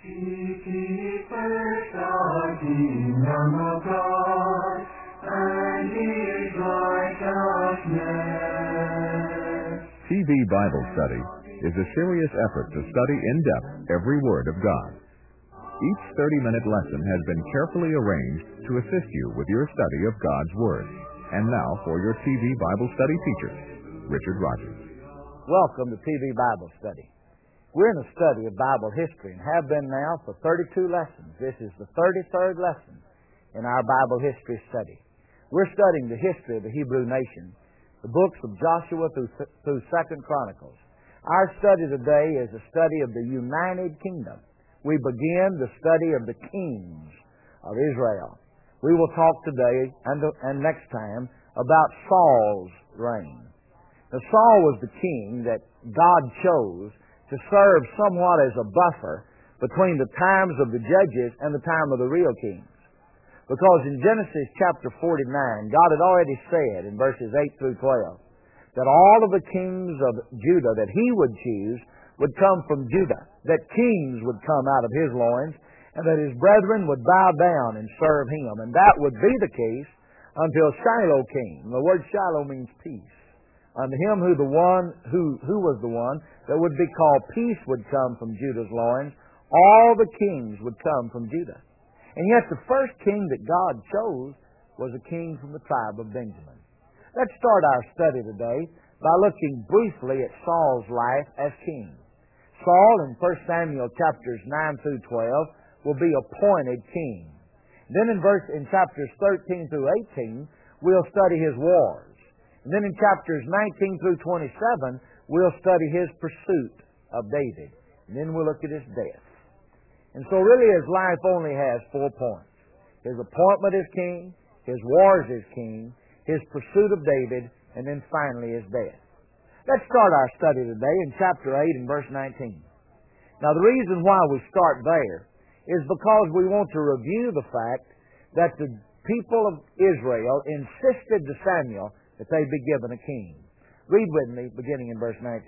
Seek ye first the kingdom of God, and His righteousness. TV Bible Study is a serious effort to study in depth every Word of God. Each 30-minute lesson has been carefully arranged to assist you with your study of God's Word. And now for your TV Bible Study teacher, Richard Rogers. Welcome to TV Bible Study. We're in a study of Bible history and have been now for 32 lessons. This is the 33rd lesson in our Bible history study. We're studying the history of the Hebrew nation, the books of Joshua through 2nd Chronicles. Our study today is a study of the United Kingdom. We begin the study of the kings of Israel. We will talk today and next time about Saul's reign. Now, Saul was the king that God chose to serve somewhat as a buffer between the times of the judges and the time of the real kings. Because in Genesis chapter 49, God had already said in verses 8 through 12 that all of the kings of Judah that He would choose would come from Judah, that kings would come out of His loins, and that His brethren would bow down and serve Him. And that would be the case until Shiloh came. The word Shiloh means peace. Unto Him who was the one that would be called peace would come from Judah's loins. All the kings would come from Judah. And yet the first king that God chose was a king from the tribe of Benjamin. Let's start our study today by looking briefly at Saul's life as king. Saul in 1 Samuel chapters 9 through 12 will be appointed king. Then in chapters 13 through 18 we'll study his wars. And then in chapters 19 through 27, we'll study his pursuit of David. And then we'll look at his death. And so really his life only has 4 points. His appointment as king, his wars as king, his pursuit of David, and then finally his death. Let's start our study today in chapter 8 and verse 19. Now the reason why we start there is because we want to review the fact that the people of Israel insisted to Samuel that they be given a king. Read with me, beginning in verse 19.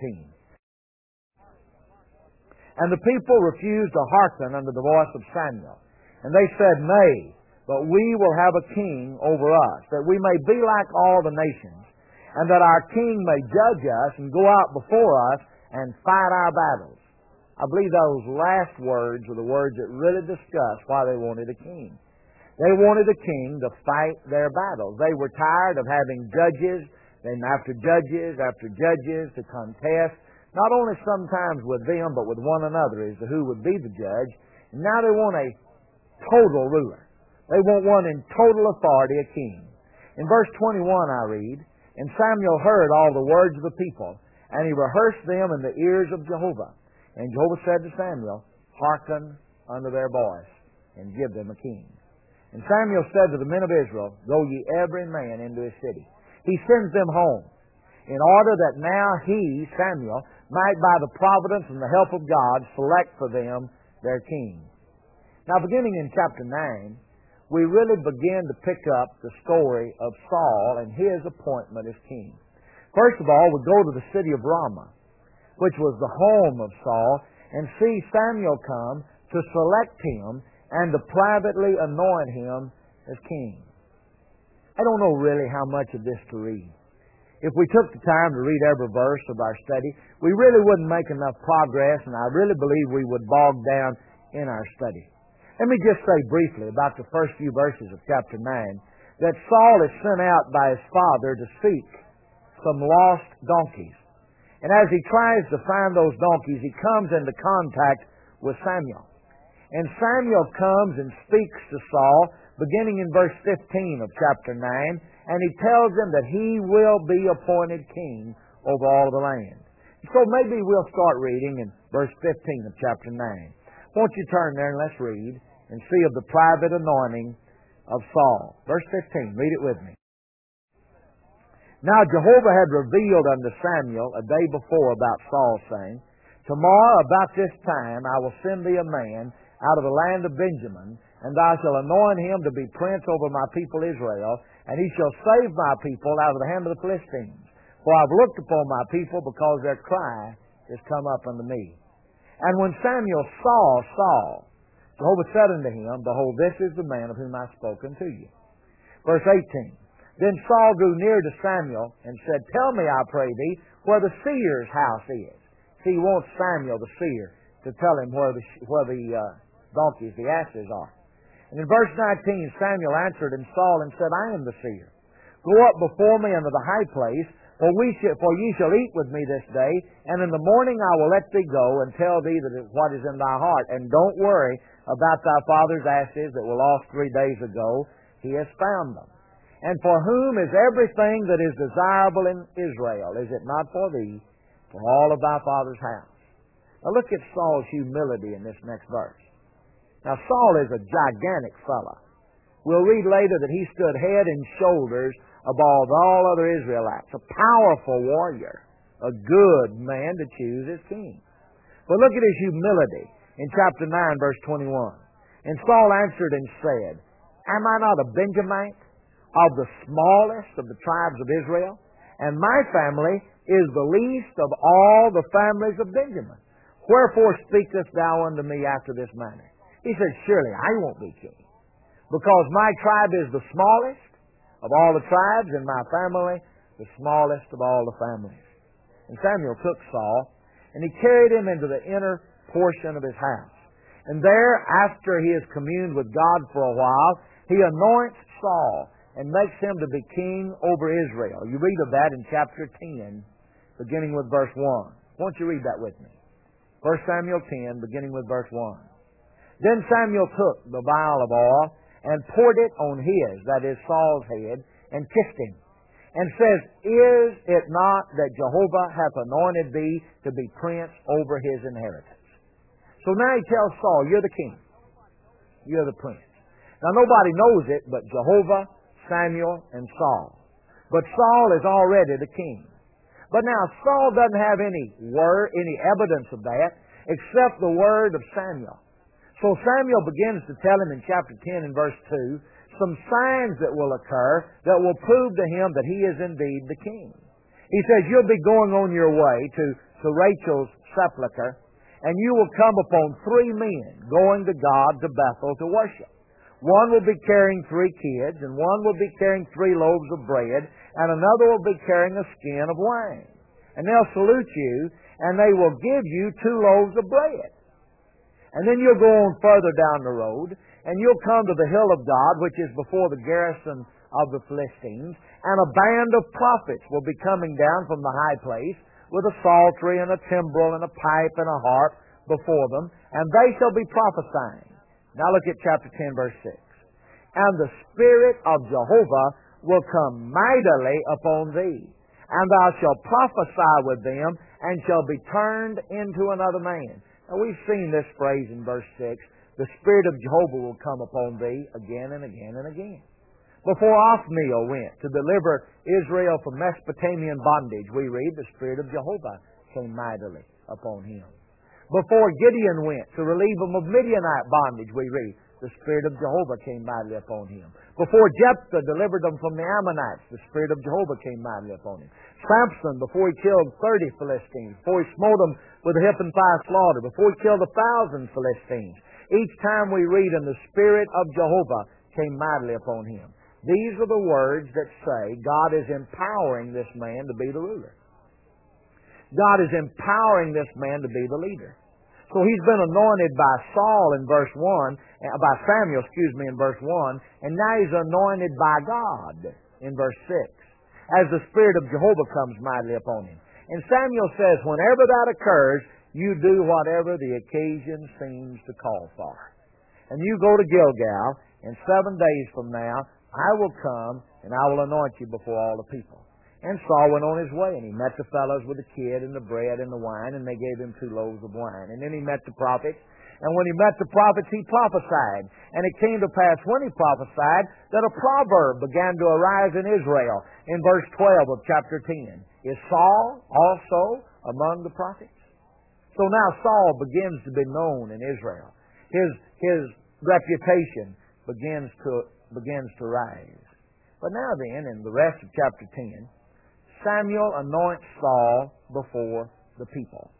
And the people refused to hearken unto the voice of Samuel. And they said, Nay, but we will have a king over us, that we may be like all the nations, and that our king may judge us and go out before us and fight our battles. I believe those last words are the words that really discuss why they wanted a king. They wanted a king to fight their battles. They were tired of having judges, and after judges, to contest, not only sometimes with them, but with one another as to who would be the judge. And now they want a total ruler. They want one in total authority, a king. In verse 21 I read, And Samuel heard all the words of the people, and he rehearsed them in the ears of Jehovah. And Jehovah said to Samuel, Hearken unto their voice, and give them a king. And Samuel said to the men of Israel, Go ye every man into his city. He sends them home, in order that now he, Samuel, might by the providence and the help of God select for them their king. Now beginning in chapter 9, we really begin to pick up the story of Saul and his appointment as king. First of all, we go to the city of Ramah, which was the home of Saul, and see Samuel come to select him and to privately anoint him as king. I don't know really how much of this to read. If we took the time to read every verse of our study, we really wouldn't make enough progress, and I really believe we would bog down in our study. Let me just say briefly about the first few verses of chapter 9, that Saul is sent out by his father to seek some lost donkeys. And as he tries to find those donkeys, he comes into contact with Samuel. And Samuel comes and speaks to Saul, beginning in verse 15 of chapter 9, and he tells him that he will be appointed king over all the land. So maybe we'll start reading in verse 15 of chapter 9. Won't you turn there and let's read and see of the private anointing of Saul. Verse 15, read it with me. Now Jehovah had revealed unto Samuel a day before about Saul, saying, Tomorrow about this time I will send thee a man out of the land of Benjamin, and thou shalt anoint him to be prince over my people Israel, and he shall save my people out of the hand of the Philistines. For I have looked upon my people, because their cry is come up unto me. And when Samuel saw Saul, Jehovah said unto him, Behold, this is the man of whom I have spoken to you. Verse 18. Then Saul drew near to Samuel and said, Tell me, I pray thee, where the seer's house is. See, he wants Samuel, the seer, to tell him where the donkeys, the asses are. And in verse 19, Samuel answered and Saul and said, I am the seer. Go up before me unto the high place, for ye shall eat with me this day, and in the morning I will let thee go and tell thee what is in thy heart. And don't worry about thy father's asses that were lost 3 days ago. He has found them. And for whom is everything that is desirable in Israel? Is it not for thee, for all of thy father's house? Now look at Saul's humility in this next verse. Now Saul is a gigantic fellow. We'll read later that he stood head and shoulders above all other Israelites. A powerful warrior. A good man to choose as king. But look at his humility in chapter 9, verse 21. And Saul answered and said, Am I not a Benjamite, of the smallest of the tribes of Israel? And my family is the least of all the families of Benjamin. Wherefore speakest thou unto me after this manner? He said, Surely I won't be king, because my tribe is the smallest of all the tribes, and my family the smallest of all the families. And Samuel took Saul, and he carried him into the inner portion of his house. And there, after he has communed with God for a while, he anoints Saul and makes him to be king over Israel. You read of that in chapter 10, beginning with verse 1. Won't you read that with me? 1 Samuel 10, beginning with verse 1. Then Samuel took the vial of oil and poured it on his, that is Saul's head, and kissed him, and says, Is it not that Jehovah hath anointed thee to be prince over his inheritance? So now he tells Saul, You're the king. You're the prince. Now nobody knows it but Jehovah, Samuel, and Saul. But Saul is already the king. But now Saul doesn't have any evidence of that except the word of Samuel. So Samuel begins to tell him in chapter 10 and verse 2 some signs that will occur that will prove to him that he is indeed the king. He says, You'll be going on your way to Rachel's sepulchre, and you will come upon 3 men going to God to Bethel to worship. One will be carrying 3 kids, and one will be carrying 3 loaves of bread, and another will be carrying a skin of wine. And they'll salute you, and they will give you 2 loaves of bread. And then you'll go on further down the road, and you'll come to the hill of God, which is before the garrison of the Philistines, and a band of prophets will be coming down from the high place with a psaltery and a timbrel and a pipe and a harp before them, and they shall be prophesying. Now look at chapter 10, verse 6. And the Spirit of Jehovah will come mightily upon thee, and thou shalt prophesy with them, and shall be turned into another man. Now we've seen this phrase in verse 6. The Spirit of Jehovah will come upon thee again and again and again. Before Othniel went to deliver Israel from Mesopotamian bondage, we read the Spirit of Jehovah came mightily upon him. Before Gideon went to relieve them of Midianite bondage, we read, the Spirit of Jehovah came mightily upon him. Before Jephthah delivered them from the Ammonites, the Spirit of Jehovah came mightily upon him. Samson, before he killed 30 Philistines, before he smote them with a hip and thigh slaughter, before he killed 1,000 Philistines, each time we read, and the Spirit of Jehovah came mightily upon him. These are the words that say God is empowering this man to be the ruler. God is empowering this man to be the leader. So he's been anointed by Saul in verse 1, by Samuel, in verse 1, and now he's anointed by God in verse 6, as the Spirit of Jehovah comes mightily upon him. And Samuel says, whenever that occurs, you do whatever the occasion seems to call for. And you go to Gilgal, and 7 days from now, I will come, and I will anoint you before all the people. And Saul went on his way, and he met the fellows with the kid and the bread and the wine, and they gave him 2 loaves of wine. And then he met the prophets, and when he met the prophets, he prophesied. And it came to pass when he prophesied that a proverb began to arise in Israel in verse 12 of chapter 10. Is Saul also among the prophets? So now Saul begins to be known in Israel. His reputation begins to rise. But now then, in the rest of chapter 10, Samuel anoints Saul before the people.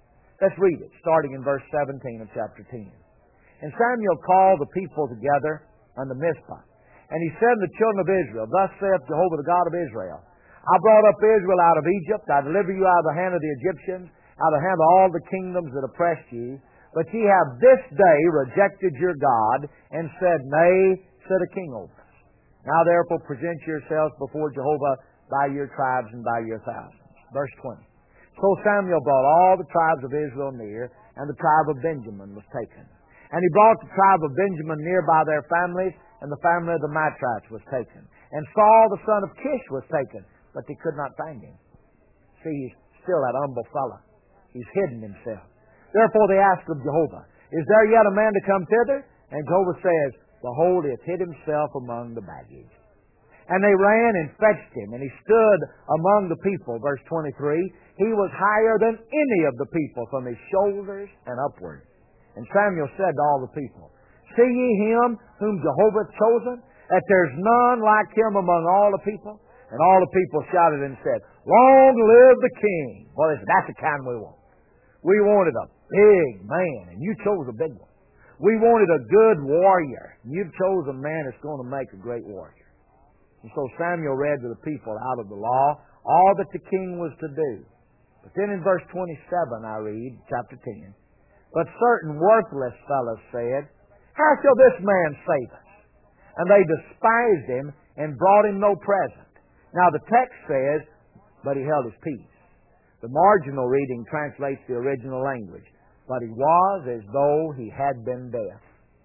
Let's read it, starting in verse 17 of chapter 10. And Samuel called the people together unto Mizpah. And he said unto the children of Israel, Thus saith Jehovah the God of Israel, I brought up Israel out of Egypt. I delivered you out of the hand of the Egyptians, out of the hand of all the kingdoms that oppressed you. But ye have this day rejected your God, and said, Nay, set a king over us. Now therefore present yourselves before Jehovah by your tribes and by your thousands. Verse 20. So Samuel brought all the tribes of Israel near, and the tribe of Benjamin was taken. And he brought the tribe of Benjamin near by their families, and the family of the Matrites was taken. And Saul the son of Kish was taken, but they could not find him. See, he's still that humble fellow. He's hidden himself. Therefore they asked of Jehovah, Is there yet a man to come thither? And Jehovah says, Behold, he hath hid himself among the baggage. And they ran and fetched him, and he stood among the people. Verse 23, He was higher than any of the people from his shoulders and upward. And Samuel said to all the people, See ye him whom Jehovah hath chosen, that there's none like him among all the people? And all the people shouted and said, Long live the king! Well, that's the kind we want. We wanted a big man, and you chose a big one. We wanted a good warrior, and you've chosen a man that's going to make a great warrior. And so Samuel read to the people out of the law all that the king was to do. But then in verse 27 I read, chapter 10, But certain worthless fellows said, How shall this man save us? And they despised him and brought him no present. Now the text says, But he held his peace. The marginal reading translates the original language. But he was as though he had been deaf.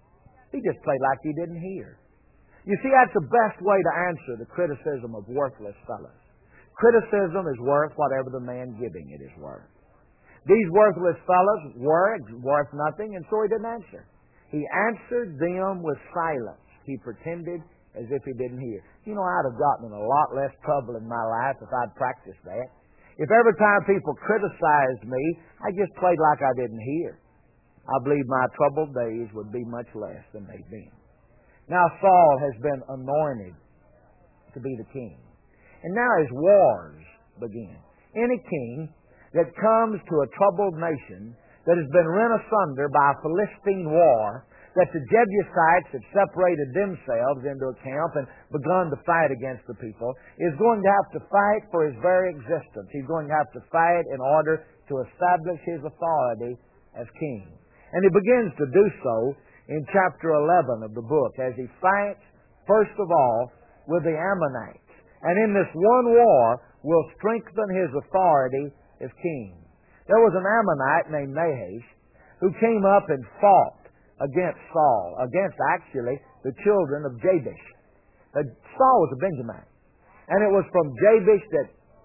He just played like he didn't hear. You see, that's the best way to answer the criticism of worthless fellows. Criticism is worth whatever the man giving it is worth. These worthless fellows were worth nothing, and so he didn't answer. He answered them with silence. He pretended as if he didn't hear. You know, I'd have gotten in a lot less trouble in my life if I'd practiced that. If every time people criticized me, I just played like I didn't hear, I believe my troubled days would be much less than they've been. Now Saul has been anointed to be the king. And now his wars begin. Any king that comes to a troubled nation that has been rent asunder by a Philistine war, that the Jebusites have separated themselves into a camp and begun to fight against the people, is going to have to fight for his very existence. He's going to have to fight in order to establish his authority as king. And he begins to do so in chapter 11 of the book, as he fights, first of all, with the Ammonites. And in this one war will strengthen his authority as king. There was an Ammonite named Nahash who came up and fought against Saul, against actually the children of Jabesh. Saul was a Benjamite. And it was from Jabesh that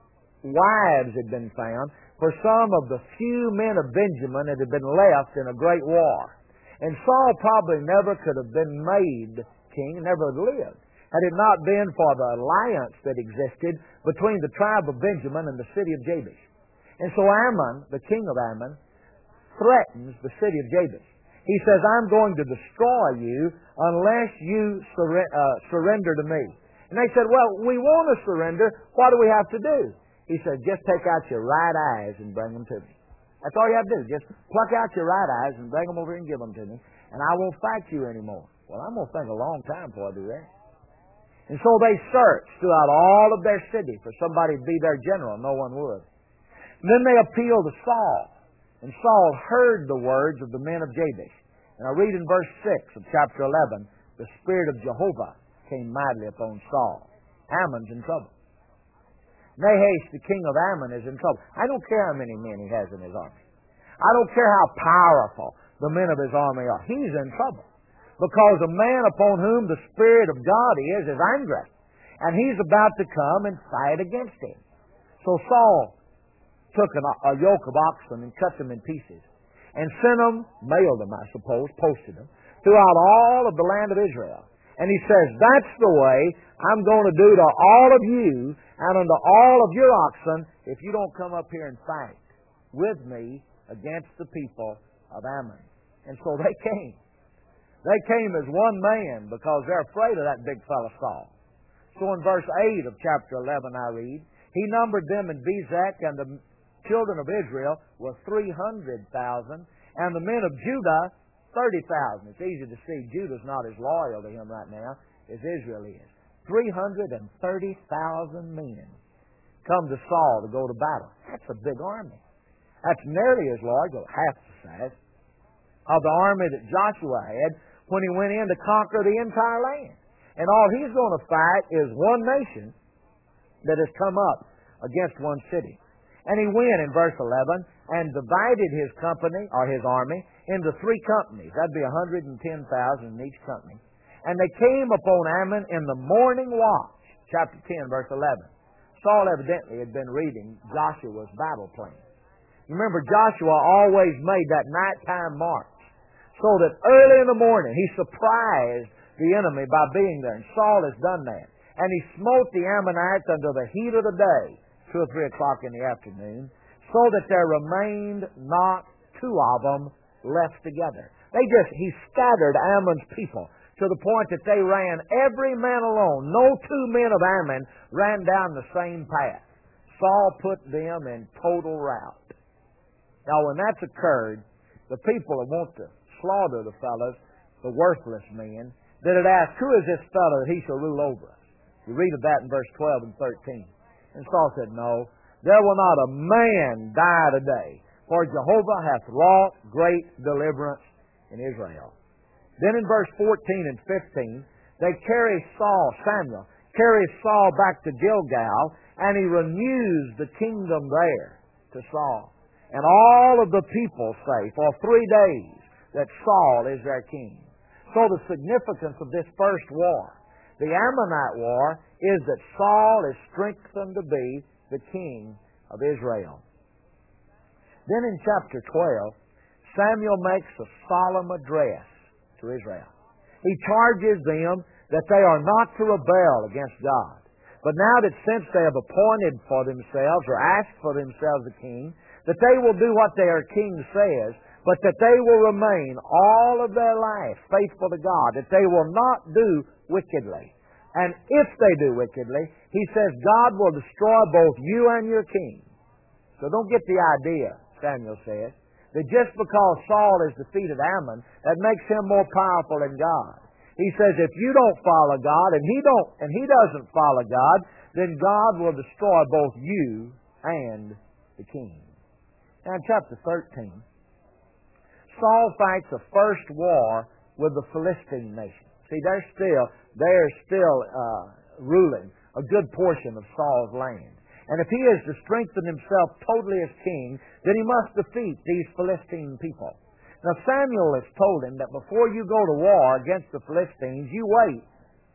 wives had been found for some of the few men of Benjamin that had been left in a great war. And Saul probably never could have been made king, never lived, had it not been for the alliance that existed between the tribe of Benjamin and the city of Jabesh. And so Ammon, the king of Ammon, threatens the city of Jabesh. He says, I'm going to destroy you unless you surrender to me. And they said, well, we want to surrender. What do we have to do? He said, just take out your right eyes and bring them to me. That's all you have to do. Just pluck out your right eyes and bring them over here and give them to me, and I won't fight you anymore. Well, I'm going to think a long time before I do that. And so they searched throughout all of their city for somebody to be their general. No one would. And then they appealed to Saul. And Saul heard the words of the men of Jabesh. And I read in verse 6 of chapter 11, the Spirit of Jehovah came mightily upon Saul. Ammon's in trouble. Nahash, the king of Ammon, is in trouble. I don't care how many men he has in his army. I don't care how powerful the men of his army are. He's in trouble. Because a man upon whom the Spirit of God is angry. And he's about to come and fight against him. So Saul took a yoke of oxen and cut them in pieces. And sent them, mailed them, I suppose, posted them, throughout all of the land of Israel. And he says, that's the way I'm going to do to all of you and unto all of your oxen if you don't come up here and fight with me against the people of Ammon. And so they came. They came as one man because they're afraid of that big fella Saul. So in verse 8 of chapter 11 I read, he numbered them in Bezek and the children of Israel were 300,000, and the men of Judah, 30,000. It's easy to see Judah's not as loyal to him right now as Israel is. 330,000 men come to Saul to go to battle. That's a big army. That's nearly as large, or half the size, of the army that Joshua had when he went in to conquer the entire land. And all he's going to fight is one nation that has come up against one city. And he went in verse 11 and divided his company, or his army, into 3 companies. That'd be 110,000 in each company. And they came upon Ammon in the morning watch. Chapter 10, verse 11. Saul evidently had been reading Joshua's battle plan. You remember, Joshua always made that nighttime march, so that early in the morning he surprised the enemy by being there. And Saul has done that. And he smote the Ammonites under the heat of the day, 2 or 3 o'clock in the afternoon, so that there remained not 2 of them left together. He scattered Ammon's people to the point that they ran every man alone. No 2 men of Ammon ran down the same path. Saul put them in total rout. Now, when that's occurred, the people that want to slaughter the fellows, the worthless men, that had asked, who is this fellow that he shall rule over us? You read of that in verse 12 and 13. And Saul said, no, there will not a man die today, for Jehovah hath wrought great deliverance in Israel. Then in verse 14 and 15, Samuel carries Saul back to Gilgal, and he renews the kingdom there to Saul. And all of the people say for 3 days that Saul is their king. So the significance of this first war, the Ammonite war, is that Saul is strengthened to be the king of Israel. Then in chapter 12, Samuel makes a solemn address to Israel. He charges them that they are not to rebel against God, but now that since they have appointed for themselves or asked for themselves a king, that they will do what their king says, but that they will remain all of their life faithful to God, that they will not do wickedly. And if they do wickedly, he says God will destroy both you and your king. So don't get the idea, Samuel says, that just because Saul has defeated Ammon, that makes him more powerful than God. He says if you don't follow God and he doesn't follow God, then God will destroy both you and the king. Now in chapter 13, Saul fights a first war with the Philistine nation. See, they're still ruling a good portion of Saul's land. And if he is to strengthen himself totally as king, then he must defeat these Philistine people. Now Samuel has told him that before you go to war against the Philistines, you wait,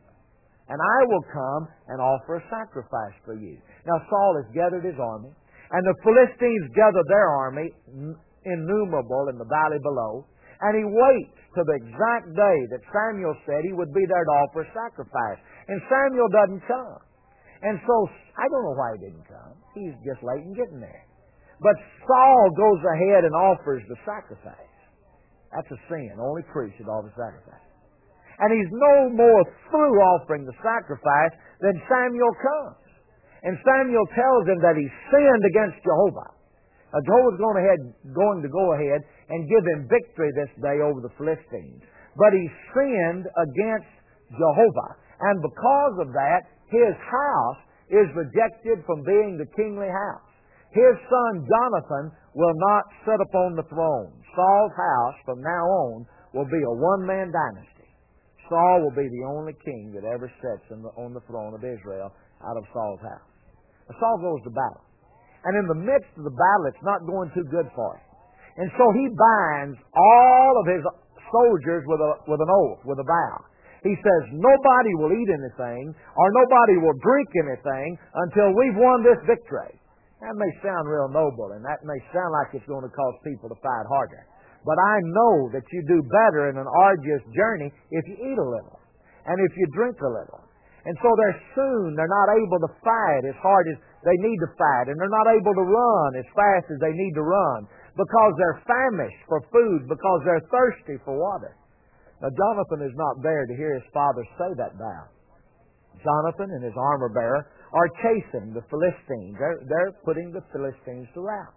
and I will come and offer a sacrifice for you. Now Saul has gathered his army, and the Philistines gather their army, innumerable in the valley below, and he waits to the exact day that Samuel said he would be there to offer a sacrifice. And Samuel doesn't come. And so, I don't know why he didn't come. He's just late in getting there. But Saul goes ahead and offers the sacrifice. That's a sin. Only priest should offer sacrifice. And he's no more through offering the sacrifice than Samuel comes. And Samuel tells him that he sinned against Jehovah. Jehovah's going to go ahead and give him victory this day over the Philistines. But he sinned against Jehovah. And because of that, his house is rejected from being the kingly house. His son Jonathan will not sit upon the throne. Saul's house from now on will be a one-man dynasty. Saul will be the only king that ever sits on the throne of Israel out of Saul's house. Now, Saul goes to battle. And in the midst of the battle, it's not going too good for him. And so he binds all of his soldiers with an oath, with a vow. He says, nobody will eat anything or nobody will drink anything until we've won this victory. That may sound real noble, and that may sound like it's going to cause people to fight harder. But I know that you do better in an arduous journey if you eat a little and if you drink a little. And so they're not able to fight as hard as they need to fight, and they're not able to run as fast as they need to run because they're famished for food, because they're thirsty for water. Now, Jonathan is not there to hear his father say that vow. Jonathan and his armor bearer are chasing the Philistines. They're putting the Philistines to rout.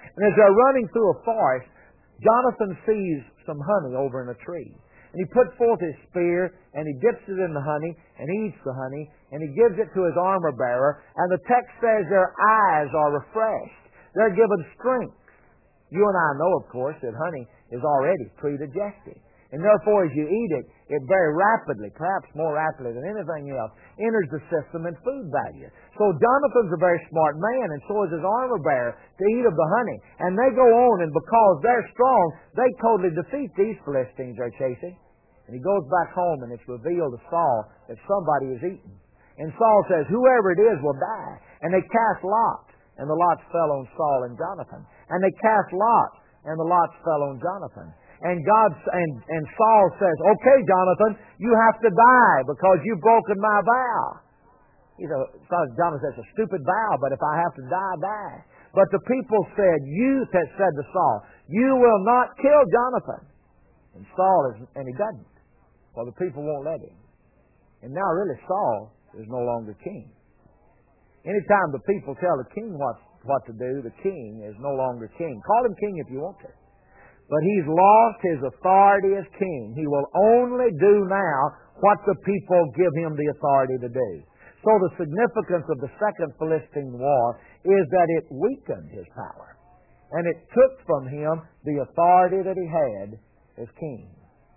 And as they're running through a forest, Jonathan sees some honey over in a tree. And he puts forth his spear, and he dips it in the honey, and he eats the honey, and he gives it to his armor bearer. And the text says their eyes are refreshed. They're given strength. You and I know, of course, that honey is already pre-digested. And therefore, as you eat it, it very rapidly, perhaps more rapidly than anything else, enters the system in food value. So Jonathan's a very smart man, and so is his armor bearer, to eat of the honey. And they go on, and because they're strong, they totally defeat these Philistines they're chasing. And he goes back home, and it's revealed to Saul that somebody is eaten. And Saul says, whoever it is will die. And they cast lots, and the lots fell on Saul and Jonathan. And they cast lots, and the lots fell on Jonathan. And Saul says, okay, Jonathan, you have to die because you've broken my vow. Jonathan says, it's a stupid vow, but if I have to die, I die. But the people said to Saul, you will not kill Jonathan. And he doesn't. Well, the people won't let him. And now really Saul is no longer king. Anytime the people tell the king what to do, the king is no longer king. Call him king if you want to. But he's lost his authority as king. He will only do now what the people give him the authority to do. So the significance of the Second Philistine War is that it weakened his power. And it took from him the authority that he had as king.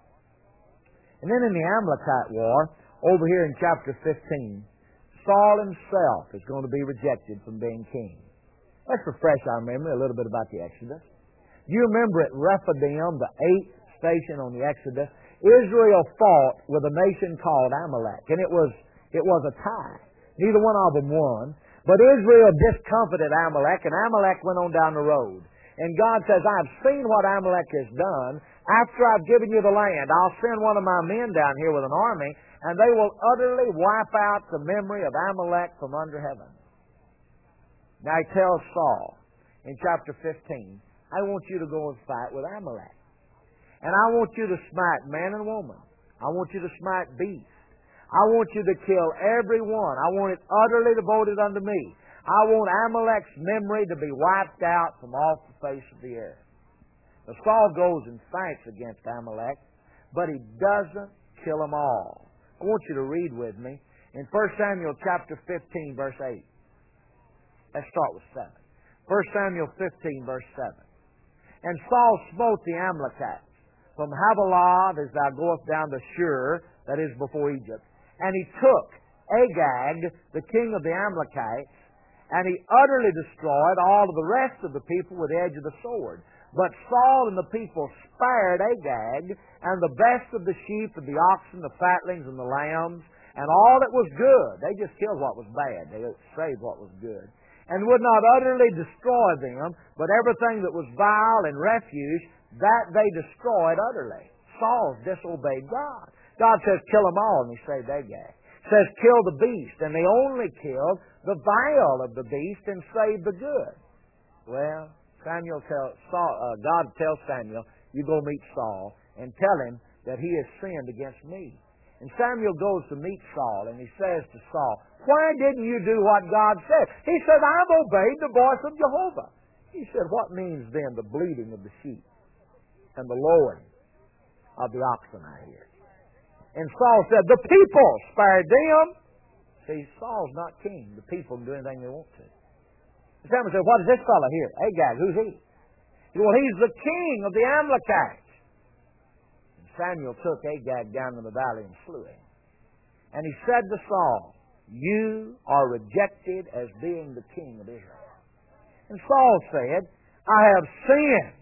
And then in the Amalekite War, over here in chapter 15, Saul himself is going to be rejected from being king. Let's refresh our memory a little bit about the Exodus. You remember at Rephidim, the 8th station on the Exodus, Israel fought with a nation called Amalek, and it was a tie. Neither one of them won, but Israel discomfited Amalek, and Amalek went on down the road. And God says, I've seen what Amalek has done. After I've given you the land, I'll send one of my men down here with an army, and they will utterly wipe out the memory of Amalek from under heaven. Now he tells Saul in chapter 15, I want you to go and fight with Amalek. And I want you to smite man and woman. I want you to smite beast. I want you to kill every one. I want it utterly devoted unto me. I want Amalek's memory to be wiped out from off the face of the earth. Now Saul goes and fights against Amalek, but he doesn't kill them all. I want you to read with me in 1 Samuel chapter 15, verse 8. Let's start with 7. 1 Samuel 15, verse 7. And Saul smote the Amalekites from Havilah as thou goest down to Shur, that is before Egypt. And he took Agag, the king of the Amalekites, and he utterly destroyed all of the rest of the people with the edge of the sword. But Saul and the people spared Agag, and the best of the sheep, and the oxen, the fatlings, and the lambs, and all that was good. They just killed what was bad. They saved what was good. And would not utterly destroy them, but everything that was vile and refuse, that they destroyed utterly. Saul disobeyed God. God says, kill them all, and he saved Agag. Says, kill the beast, and they only killed the vile of the beast and saved the good. Well, God tells Samuel, you go meet Saul and tell him that he has sinned against me. And Samuel goes to meet Saul, and he says to Saul, why didn't you do what God said? He said, I've obeyed the voice of Jehovah. He said, what means then the bleating of the sheep and the lowing of the oxen I hear? And Saul said, the people spared them. See, Saul's not king. The people can do anything they want to. And Samuel said, what is this fellow here? Agag, who's he? He said, well, he's the king of the Amalekites. And Samuel took Agag down in the valley and slew him. And he said to Saul, you are rejected as being the king of Israel. And Saul said, I have sinned.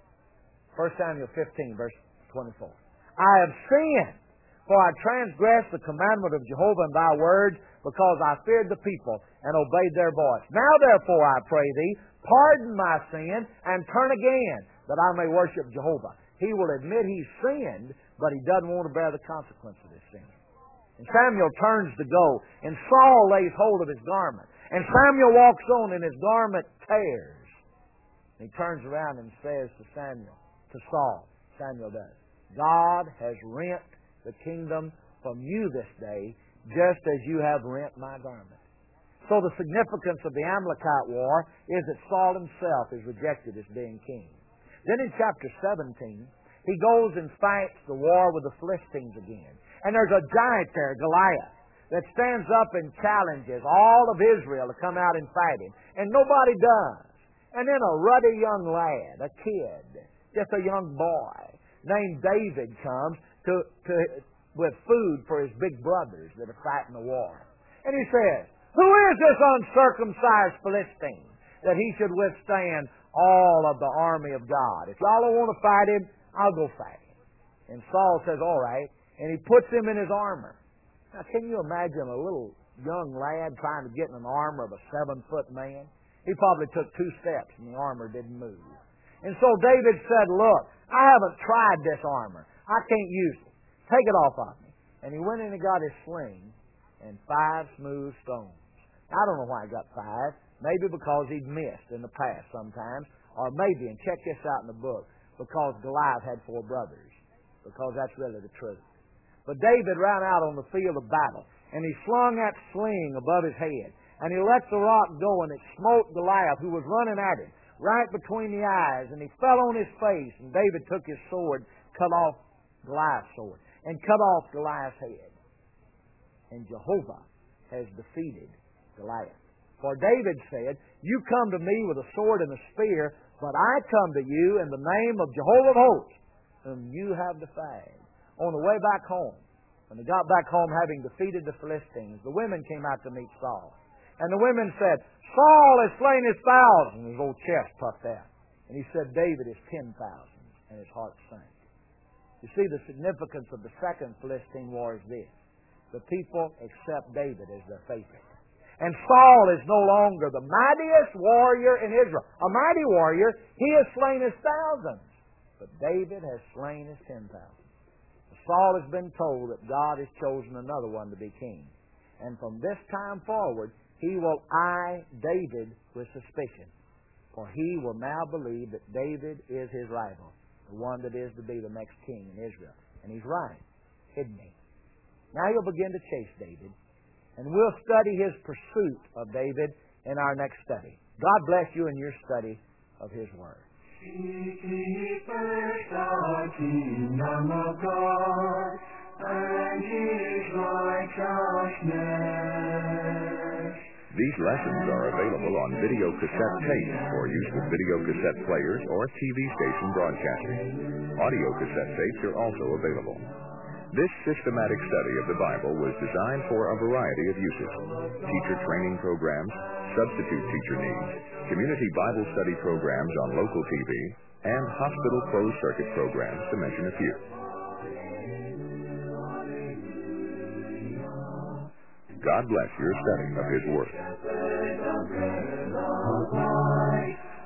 1 Samuel 15, verse 24. I have sinned, for I transgressed the commandment of Jehovah in thy words, because I feared the people and obeyed their voice. Now therefore, I pray thee, pardon my sin and turn again, that I may worship Jehovah. He will admit he sinned, but he doesn't want to bear the consequence of his sin. And Samuel turns to go, and Saul lays hold of his garment. And Samuel walks on, and his garment tears. And he turns around and says to Saul, Samuel does, God has rent the kingdom from you this day, just as you have rent my garment. So the significance of the Amalekite war is that Saul himself is rejected as being king. Then in chapter 17, he goes and fights the war with the Philistines again. And there's a giant there, Goliath, that stands up and challenges all of Israel to come out and fight him. And nobody does. And then a ruddy young lad, a kid, just a young boy, named David comes with food for his big brothers that are fighting the war. And he says, "Who is this uncircumcised Philistine that he should withstand all of the army of God? If y'all don't want to fight him, I'll go fight him." And Saul says, "All right." And he puts him in his armor. Now, can you imagine a little young lad trying to get in an armor of a 7-foot man? He probably took 2 steps and the armor didn't move. And so David said, "Look, I haven't tried this armor. I can't use it. Take it off of me." And he went in and got his sling and 5 smooth stones. I don't know why he got 5. Maybe because he'd missed in the past sometimes. Or maybe, and check this out in the book, because Goliath had 4 brothers. Because that's really the truth. But David ran out on the field of battle, and he slung that sling above his head, and he let the rock go, and it smote Goliath, who was running at him, right between the eyes, and he fell on his face, and David took his sword, cut off Goliath's sword, and cut off Goliath's head. And Jehovah has defeated Goliath. For David said, "You come to me with a sword and a spear, but I come to you in the name of Jehovah of hosts, whom you have defied." On the way back home, when they got back home having defeated the Philistines, the women came out to meet Saul. And the women said, "Saul has slain his 1,000." His old chest puffed out. And he said, "David is 10,000." And his heart sank. You see, the significance of the second Philistine war is this. The people accept David as their favorite. And Saul is no longer the mightiest warrior in Israel. A mighty warrior, he has slain his 1,000s. But David has slain his 10,000. Saul has been told that God has chosen another one to be king. And from this time forward, he will eye David with suspicion. For he will now believe that David is his rival, the one that is to be the next king in Israel. And he's right, isn't he? Now he'll begin to chase David. And we'll study his pursuit of David in our next study. God bless you in your study of his Word. Seek ye first the kingdom of God and His righteousness. These lessons are available on video cassette tape for use with video cassette players or TV station broadcasting. Audio cassette tapes are also available. This systematic study of the Bible was designed for a variety of uses: teacher training programs, substitute teacher needs, community Bible study programs on local TV, and hospital closed-circuit programs, to mention a few. God bless your study of His Word.